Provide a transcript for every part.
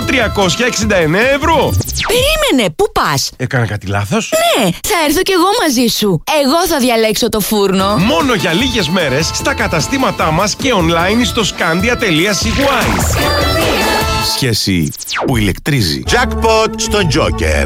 €369. Περίμενε, πού πας? Έκανα κάτι λάθος? Ναι, θα έρθω κι εγώ μαζί σου. Εγώ θα διαλέξω το φούρνο. Μόνο για λίγες μέρες στα καταστήματά μας και online στο scandia.cy. Σχέση που ηλεκτρίζει. Jackpot στον Joker.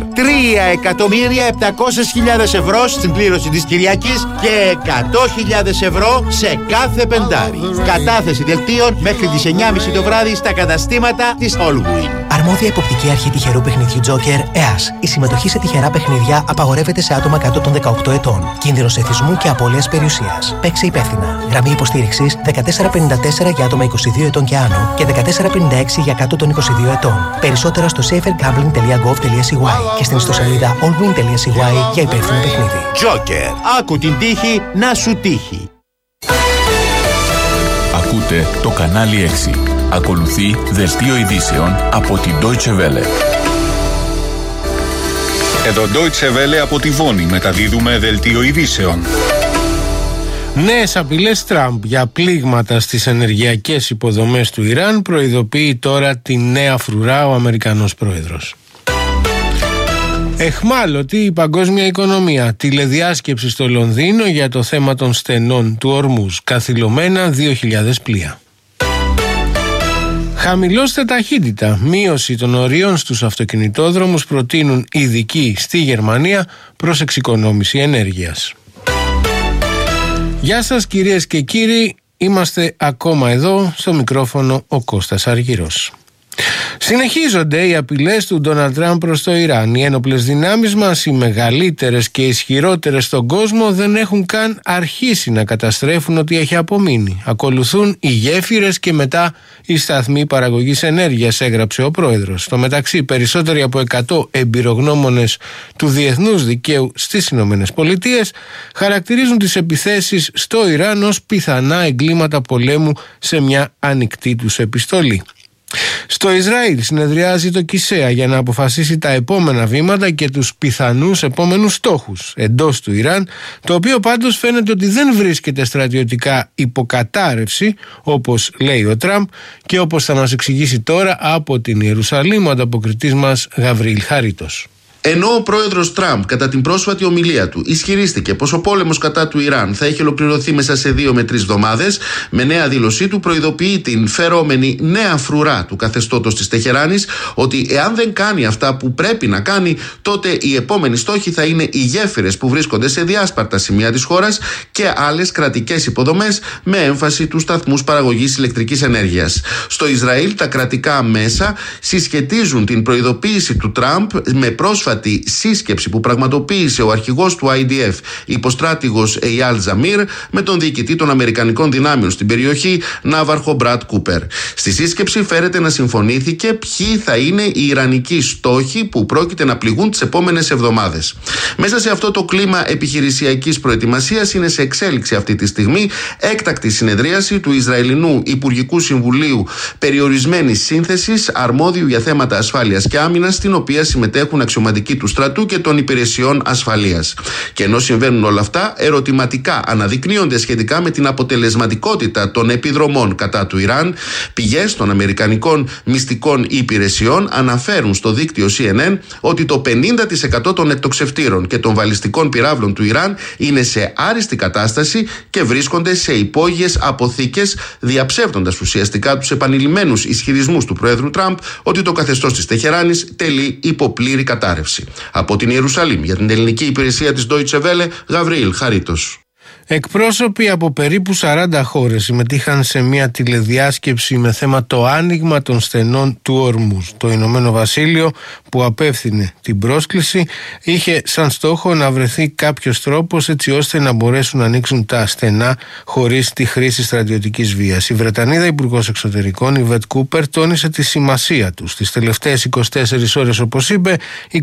3.700.000 ευρώ στην κλήρωση της Κυριακής και 100.000 ευρώ σε κάθε πεντάρι. Κατάθεση δελτίων μέχρι τις 9.30 το βράδυ στα καταστήματα της Allwyn. Αρμόδια υποπτική αρχή τυχερού παιχνιδιού Joker, ΕΑΣ. Η συμμετοχή σε τυχερά παιχνιδιά απαγορεύεται σε άτομα κάτω των 18 ετών. Κίνδυνος εθισμού και απώλειας περιουσίας. Παίξε υπεύθυνα. Γραμμή υποστήριξης 1454 για άτομα 22 ετών και άνω και 1456 για κάτω των 22 ετών. Περισσότερα στο safergambling.gov.cy και στην ιστοσελίδα allwyn.cy για υπεύθυνο παιχνίδι. Joker. Άκου την τύχη να σου τύχει. Ακούτε το κανάλι 6. Ακολουθεί δελτίο ειδήσεων από την Deutsche Welle. Εδώ Deutsche Welle από τη Βόνη μεταδίδουμε δελτίο ειδήσεων. Νέες απειλές Τραμπ για πλήγματα στις ενεργειακές υποδομές του Ιράν προειδοποιεί τώρα τη νέα φρουρά ο Αμερικανός πρόεδρος. Εχμάλωτη η παγκόσμια οικονομία. Τηλεδιάσκεψη στο Λονδίνο για το θέμα των στενών του Ορμούζ. Καθυλωμένα 2.000 πλοία. Χαμηλώστε ταχύτητα. Μείωση των ορίων στους αυτοκινητόδρομους προτείνουν ειδικοί στη Γερμανία προς εξοικονόμηση ενέργειας. Γεια σας κυρίες και κύριοι, είμαστε ακόμα εδώ στο μικρόφωνο ο Κώστας Αργυρός. Συνεχίζονται οι απειλές του Ντόναλντ Τραμπ προς το Ιράν. Οι ένοπλες δυνάμεις μας, οι μεγαλύτερες και ισχυρότερες στον κόσμο, δεν έχουν καν αρχίσει να καταστρέφουν ό,τι έχει απομείνει. Ακολουθούν οι γέφυρες και μετά οι σταθμοί παραγωγής ενέργειας, έγραψε ο πρόεδρος. Στο μεταξύ, περισσότεροι από 100 εμπειρογνώμονες του διεθνούς δικαίου στις ΗΠΑ χαρακτηρίζουν τις επιθέσεις στο Ιράν ως πιθανά εγκλήματα πολέμου σε μια ανοιχτή τους επιστολή. Στο Ισραήλ συνεδριάζει το ΚΙΣΕΑ για να αποφασίσει τα επόμενα βήματα και τους πιθανούς επόμενους στόχους εντός του Ιράν, το οποίο πάντως φαίνεται ότι δεν βρίσκεται στρατιωτικά υποκατάρρευση, όπως λέει ο Τραμπ και όπως θα μας εξηγήσει τώρα από την Ιερουσαλήμ ο ανταποκριτής μας Γαβριήλ Χαρίτος. Ενώ ο πρόεδρος Τραμπ κατά την πρόσφατη ομιλία του ισχυρίστηκε πως ο πόλεμος κατά του Ιράν θα έχει ολοκληρωθεί μέσα σε 2 με 3 εβδομάδες, με νέα δήλωσή του προειδοποιεί την φερόμενη νέα φρουρά του καθεστώτος της Τεχεράνης ότι εάν δεν κάνει αυτά που πρέπει να κάνει, τότε οι επόμενοι στόχοι θα είναι οι γέφυρες που βρίσκονται σε διάσπαρτα σημεία της χώρας και άλλες κρατικές υποδομές, με έμφαση τους σταθμούς παραγωγής ηλεκτρικής ενέργειας. Στο Ισραήλ τα κρατικά μέσα συσχετίζουν την προειδοποίηση του Τραμπ με πρόσφατη σύσκεψη που πραγματοποίησε ο αρχηγός του IDF, υποστράτηγος Εϊάλ Ζαμίρ, με τον διοικητή των Αμερικανικών δυνάμεων στην περιοχή, ναύαρχο Μπραντ Κούπερ. Στη σύσκεψη φέρεται να συμφωνήθηκε ποιοι θα είναι οι ιρανικοί στόχοι που πρόκειται να πληγούν τις επόμενες εβδομάδες. Μέσα σε αυτό το κλίμα επιχειρησιακής προετοιμασίας είναι σε εξέλιξη αυτή τη στιγμή έκτακτη συνεδρίαση του Ισραηλινού Υπουργικού Συμβουλίου περιορισμένης σύνθεσης, αρμόδιου για θέματα ασφάλειας και άμυνας, στην οποία συμμετέχουν αξιωματικοί του στρατού και των υπηρεσιών ασφαλείας. Και ενώ συμβαίνουν όλα αυτά, ερωτηματικά αναδεικνύονται σχετικά με την αποτελεσματικότητα των επιδρομών κατά του Ιράν. Πηγές των αμερικανικών μυστικών υπηρεσιών αναφέρουν στο δίκτυο CNN ότι το 50% των εκτοξευτήρων και των βαλιστικών πυράβλων του Ιράν είναι σε άριστη κατάσταση και βρίσκονται σε υπόγειες αποθήκες, διαψεύδοντας ουσιαστικά τους επανειλημμένους ισχυρισμούς του Προέδρου Τραμπ ότι το καθεστώς της Τεχεράνης τελεί υπό πλήρη κατάρρευση. Από την Ιερουσαλήμ για την ελληνική υπηρεσία της Deutsche Welle, Γαβριήλ Χαρίτος. Εκπρόσωποι από περίπου 40 χώρες συμμετείχαν σε μια τηλεδιάσκεψη με θέμα το άνοιγμα των στενών του Ορμούζ. Το Ηνωμένο Βασίλειο, που απέφθινε την πρόσκληση, είχε σαν στόχο να βρεθεί κάποιος τρόπος έτσι ώστε να μπορέσουν να ανοίξουν τα στενά χωρίς τη χρήση στρατιωτικής βίας. Η Βρετανίδα Υπουργός Εξωτερικών, η Βετ Κούπερ, τόνισε τη σημασία του. Στις τελευταίες 24 ώρες, όπως είπε,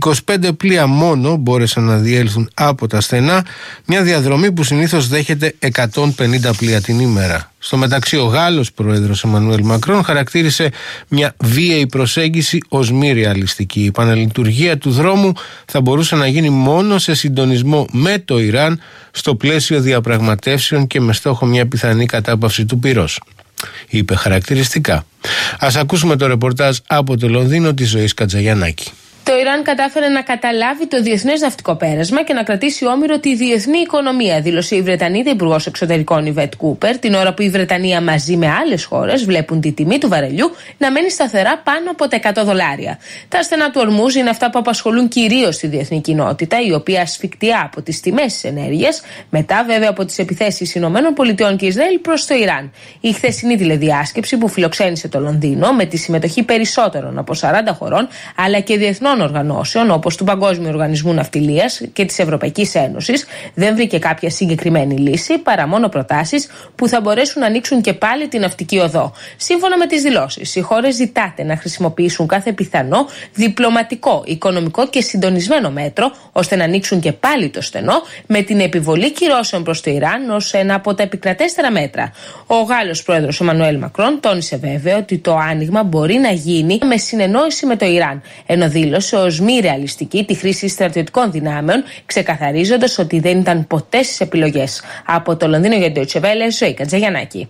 25 πλοία μόνο μπόρεσαν να διέλθουν από τα στενά, μια διαδρομή που συνήθως δέχεται 150 πλοία την ημέρα. Στο μεταξύ, ο Γάλλος πρόεδρος Εμμανουέλ Μακρόν χαρακτήρισε μια βίαιη προσέγγιση ως μη ρεαλιστική. Η επαναλειτουργία του δρόμου θα μπορούσε να γίνει μόνο σε συντονισμό με το Ιράν, στο πλαίσιο διαπραγματεύσεων και με στόχο μια πιθανή κατάπαυση του πυρός. είπε χαρακτηριστικά. Ας ακούσουμε το ρεπορτάζ από το Λονδίνο της Ζωής Κατζαγιαννάκη. Το Ιράν κατάφερε να καταλάβει το διεθνές ναυτικό πέρασμα και να κρατήσει όμηρο τη διεθνή οικονομία, δήλωσε η Βρετανίδα Υπουργός Εξωτερικών Ιβέτ Κούπερ, την ώρα που η Βρετανία μαζί με άλλες χώρες βλέπουν τη τιμή του βαρελιού να μένει σταθερά πάνω από τα $100. Τα στενά του Ορμούζ είναι αυτά που απασχολούν κυρίως τη διεθνή κοινότητα, η οποία ασφικτιά από τις τιμές της ενέργειας, μετά βέβαια από τις επιθέσεις ΗΠΑ και Ισραήλ προς το Ιράν. Η χθεσινή τηλεδιάσκεψη που φιλοξένησε το Λονδίνο με τη συμμετοχή περισσότερων από 40 χωρών αλλά και διεθνών οργανώσεων όπως του Παγκόσμιου Οργανισμού Ναυτιλίας και της Ευρωπαϊκής Ένωσης δεν βρήκε κάποια συγκεκριμένη λύση παρά μόνο προτάσεις που θα μπορέσουν να ανοίξουν και πάλι την ναυτική οδό. Σύμφωνα με τις δηλώσεις, οι χώρες ζητάται να χρησιμοποιήσουν κάθε πιθανό διπλωματικό, οικονομικό και συντονισμένο μέτρο ώστε να ανοίξουν και πάλι το στενό με την επιβολή κυρώσεων προς το Ιράν ως ένα από τα επικρατέστερα μέτρα. Ο Γάλλος πρόεδρος Εμμανουέλ Μακρόν τόνισε βέβαια ότι το άνοιγμα μπορεί να γίνει με συνεννόηση με το Ιράν, ενώ δήλωσε ως μη ρεαλιστική τη χρήση στρατιωτικών δυνάμεων, ξεκαθαρίζοντας ότι δεν ήταν ποτέ στις επιλογές. Από το Λονδίνο για το Deutsche Welle, Ζωή Κατζαγιαννάκη.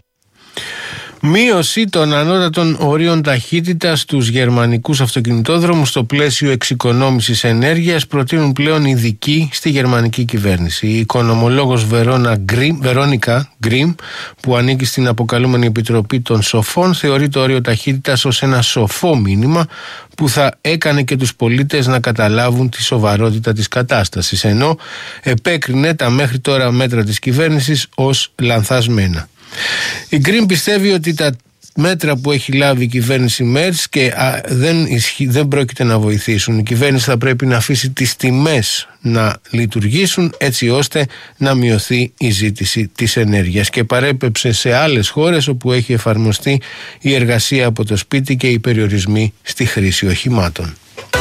Μείωση των ανώτατων ορίων ταχύτητας στους γερμανικούς αυτοκινητόδρομους στο πλαίσιο εξοικονόμησης ενέργειας προτείνουν πλέον ειδικοί στη γερμανική κυβέρνηση. Η οικονομολόγος Βερόνικα Γκριμ, που ανήκει στην αποκαλούμενη Επιτροπή των Σοφών, θεωρεί το όριο ταχύτητας ως ένα σοφό μήνυμα που θα έκανε και τους πολίτες να καταλάβουν τη σοβαρότητα της κατάστασης, ενώ επέκρινε τα μέχρι τώρα μέτρα της κυβέρνησης ως λανθασμένα. Η Γκριν πιστεύει ότι τα μέτρα που έχει λάβει η κυβέρνηση Μέρτς και δεν πρόκειται να βοηθήσουν. Η κυβέρνηση θα πρέπει να αφήσει τις τιμές να λειτουργήσουν έτσι ώστε να μειωθεί η ζήτηση της ενέργειας, και παρέπεψε σε άλλες χώρες όπου έχει εφαρμοστεί η εργασία από το σπίτι και οι περιορισμοί στη χρήση οχημάτων.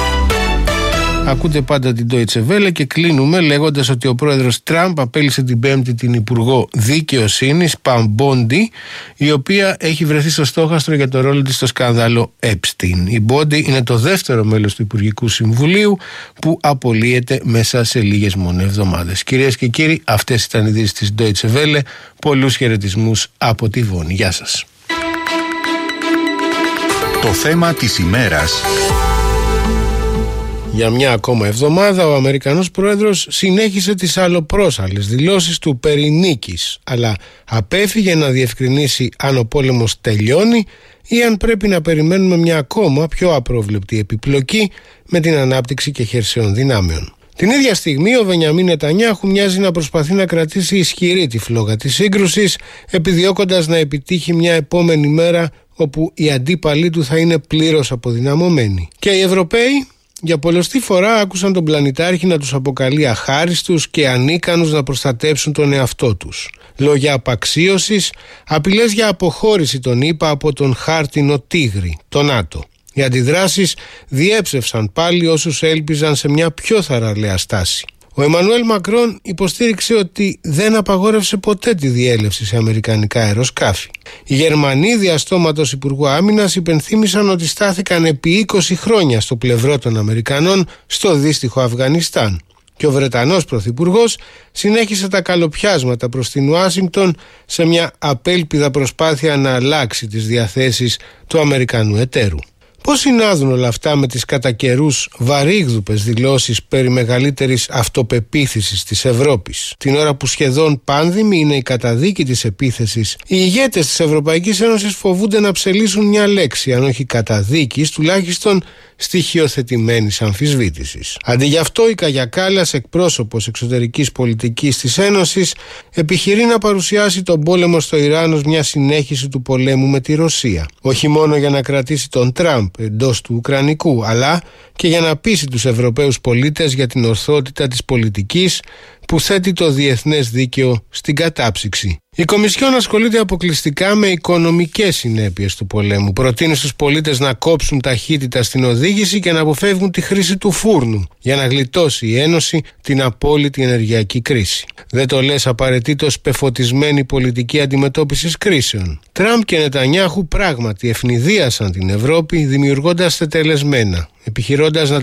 Ακούτε πάντα την Deutsche Welle και κλείνουμε λέγοντας ότι ο πρόεδρος Τραμπ απέλησε την Πέμπτη την Υπουργό Δικαιοσύνης Παμ Μπόντι, η οποία έχει βρεθεί στο στόχαστρο για το ρόλο της στο σκάνδαλο Epstein. Η Μπόντι είναι το δεύτερο μέλος του Υπουργικού Συμβουλίου που απολύεται μέσα σε λίγες μόνο εβδομάδες. Κυρίες και κύριοι, αυτές ήταν οι ειδήσεις της Deutsche Welle. Πολλούς χαιρετισμούς από τη Βόνη. Γεια σας. Το θέμα της ημέρας. Για μια ακόμα εβδομάδα ο Αμερικανός πρόεδρος συνέχισε τις αλλοπρόσαλλες δηλώσεις του περί νίκης, αλλά απέφυγε να διευκρινίσει αν ο πόλεμος τελειώνει ή αν πρέπει να περιμένουμε μια ακόμα πιο απρόβλεπτη επιπλοκή με την ανάπτυξη και χερσαίων δυνάμεων. Την ίδια στιγμή ο Μπενιαμίν Νετανιάχου μοιάζει να προσπαθεί να κρατήσει ισχυρή τη φλόγα της σύγκρουσης, επιδιώκοντας να επιτύχει μια επόμενη μέρα όπου οι αντίπαλοι του θα είναι πλήρως αποδυναμωμένοι. Και οι Ευρωπαίοι για πολλωστή φορά άκουσαν τον πλανητάρχη να τους αποκαλεί αχάριστους και ανίκανους να προστατέψουν τον εαυτό τους. Λόγια απαξίωσης, απειλές για αποχώρηση των ΗΠΑ από τον χάρτινο τίγρη, τον ΝΑΤΟ. Οι αντιδράσεις διέψευσαν πάλι όσους έλπιζαν σε μια πιο θαραλέα στάση. Ο Εμμανουέλ Μακρόν υποστήριξε ότι δεν απαγόρευσε ποτέ τη διέλευση σε αμερικανικά αεροσκάφη. Οι Γερμανοί διαστόματος Υπουργού Άμυνας υπενθύμησαν ότι στάθηκαν επί 20 χρόνια στο πλευρό των Αμερικανών στο δύστιχο Αφγανιστάν. Και ο Βρετανός Πρωθυπουργός συνέχισε τα καλοπιάσματα προς την Ουάσιγκτον σε μια απέλπιδα προσπάθεια να αλλάξει τις διαθέσεις του Αμερικανού εταίρου. Πώς συνάδουν όλα αυτά με τις κατά καιρούς βαρύγδουπες δηλώσεις περί μεγαλύτερης αυτοπεποίθησης της Ευρώπης? Την ώρα που σχεδόν πάνδημη είναι η καταδίκη της επίθεσης, οι ηγέτες της Ευρωπαϊκής Ένωσης φοβούνται να ψελίσουν μια λέξη, αν όχι καταδίκης, τουλάχιστον στοιχειοθετημένης αμφισβήτησης. Αντί γι' αυτό, η Καγιά Κάλλας, εκπρόσωπος εξωτερικής πολιτικής της Ένωσης, επιχειρεί να παρουσιάσει τον πόλεμο στο Ιράν ως μια συνέχιση του πολέμου με τη Ρωσία. Όχι μόνο για να κρατήσει τον Τραμπ εντός του Ουκρανικού, αλλά και για να πείσει τους Ευρωπαίους πολίτες για την ορθότητα της πολιτικής που θέτει το διεθνές δίκαιο στην κατάψυξη. Η Κομισιόν ασχολείται αποκλειστικά με οικονομικές συνέπειες του πολέμου. Προτείνει στους πολίτες να κόψουν ταχύτητα στην οδήγηση και να αποφεύγουν τη χρήση του φούρνου για να γλιτώσει η Ένωση την απόλυτη ενεργειακή κρίση. Δεν το λες απαραίτητος πεφωτισμένη πολιτική αντιμετώπισης κρίσεων. Τραμπ και Νετανιάχου πράγματι ευνηδίασαν την Ευρώπη, δημιουργώντας τετελεσμένα, επιχειρώντας να